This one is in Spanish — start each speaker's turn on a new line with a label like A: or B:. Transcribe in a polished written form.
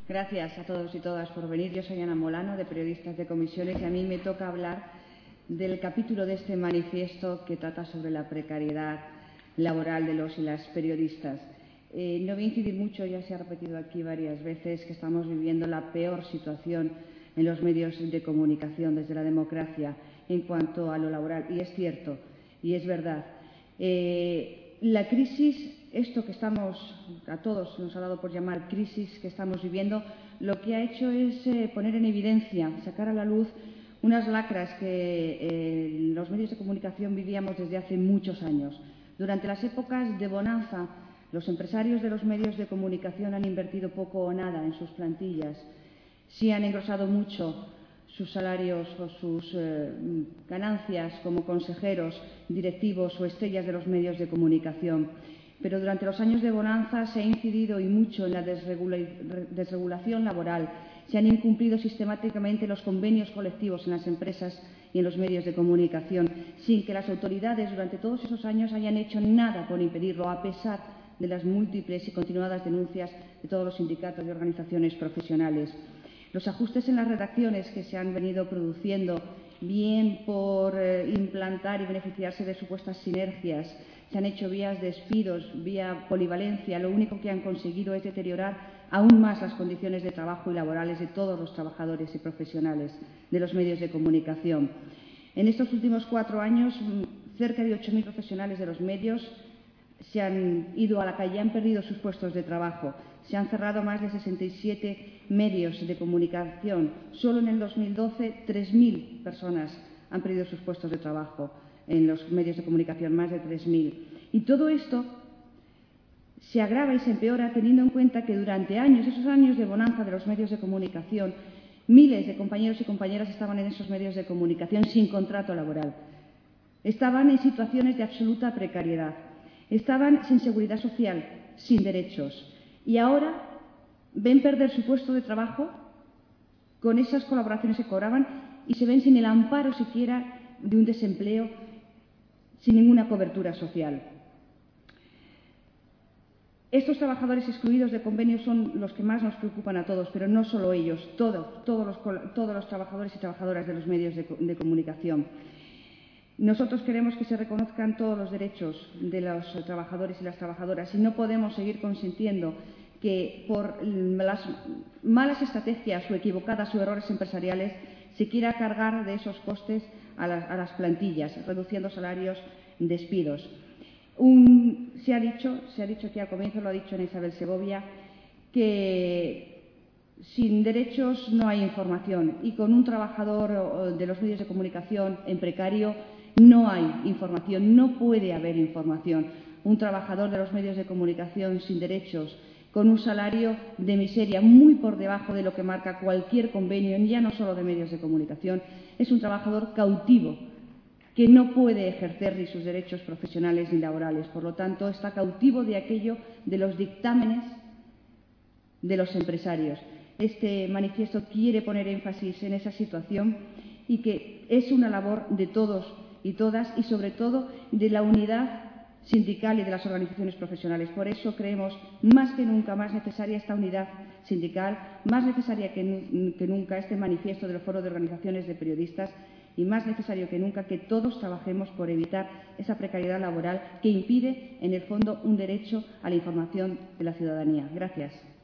A: Gracias a todos y todas por venir. Yo soy Ana Molano, de Periodistas de Comisiones, y a mí me toca hablar del capítulo de este manifiesto que trata sobre la precariedad laboral de los y las periodistas. No voy a incidir mucho, ya se ha repetido aquí varias veces, que estamos viviendo la peor situación en los medios de comunicación desde la democracia en cuanto a lo laboral. Y es cierto, y es verdad. La crisis, esto que estamos, a todos nos ha dado por llamar crisis que estamos viviendo, lo que ha hecho es poner en evidencia, sacar a la luz unas lacras que los medios de comunicación vivíamos desde hace muchos años. Durante las épocas de bonanza, los empresarios de los medios de comunicación han invertido poco o nada en sus plantillas. Sí han engrosado mucho sus salarios o sus ganancias como consejeros, directivos o estrellas de los medios de comunicación. Pero durante los años de bonanza se ha incidido y mucho en la desregulación laboral. Se han incumplido sistemáticamente los convenios colectivos en las empresas y en los medios de comunicación, sin que las autoridades durante todos esos años hayan hecho nada por impedirlo, a pesar de las múltiples y continuadas denuncias de todos los sindicatos y organizaciones profesionales. Los ajustes en las redacciones que se han venido produciendo, bien por implantar y beneficiarse de supuestas sinergias, se han hecho vía despidos, vía polivalencia, lo único que han conseguido es deteriorar aún más las condiciones de trabajo y laborales de todos los trabajadores y profesionales de los medios de comunicación. En estos últimos 4 años, cerca de 8.000 profesionales de los medios se han ido a la calle, han perdido sus puestos de trabajo. Se han cerrado más de 67 medios de comunicación. Solo en el 2012, 3.000 personas han perdido sus puestos de trabajo en los medios de comunicación, más de 3.000. Y todo esto se agrava y se empeora teniendo en cuenta que durante años, esos años de bonanza de los medios de comunicación, miles de compañeros y compañeras estaban en esos medios de comunicación sin contrato laboral. Estaban en situaciones de absoluta precariedad. Estaban sin seguridad social, sin derechos. Y ahora ven perder su puesto de trabajo con esas colaboraciones que cobraban y se ven sin el amparo siquiera de un desempleo, sin ninguna cobertura social. Estos trabajadores excluidos de convenios son los que más nos preocupan a todos, pero no solo ellos, todos los trabajadores y trabajadoras de los medios de comunicación. Nosotros queremos que se reconozcan todos los derechos de los trabajadores y las trabajadoras y no podemos seguir consintiendo que por las malas estrategias o equivocadas o errores empresariales se quiera cargar de esos costes a las plantillas, reduciendo salarios, despidos. Se ha dicho aquí al comienzo, lo ha dicho Ana Isabel Segovia, que sin derechos no hay información y con un trabajador de los medios de comunicación en precario no hay información, no puede haber información. Un trabajador de los medios de comunicación sin derechos, con un salario de miseria muy por debajo de lo que marca cualquier convenio, ya no solo de medios de comunicación, es un trabajador cautivo que no puede ejercer ni sus derechos profesionales ni laborales. Por lo tanto, está cautivo de aquello, de los dictámenes de los empresarios. Este manifiesto quiere poner énfasis en esa situación y que es una labor de todos y todas y, sobre todo, de la unidad sindical y de las organizaciones profesionales. Por eso creemos más que nunca más necesaria esta unidad sindical, más necesaria que nunca este manifiesto del Foro de Organizaciones de Periodistas y más necesario que nunca que todos trabajemos por evitar esa precariedad laboral que impide, en el fondo, un derecho a la información de la ciudadanía. Gracias.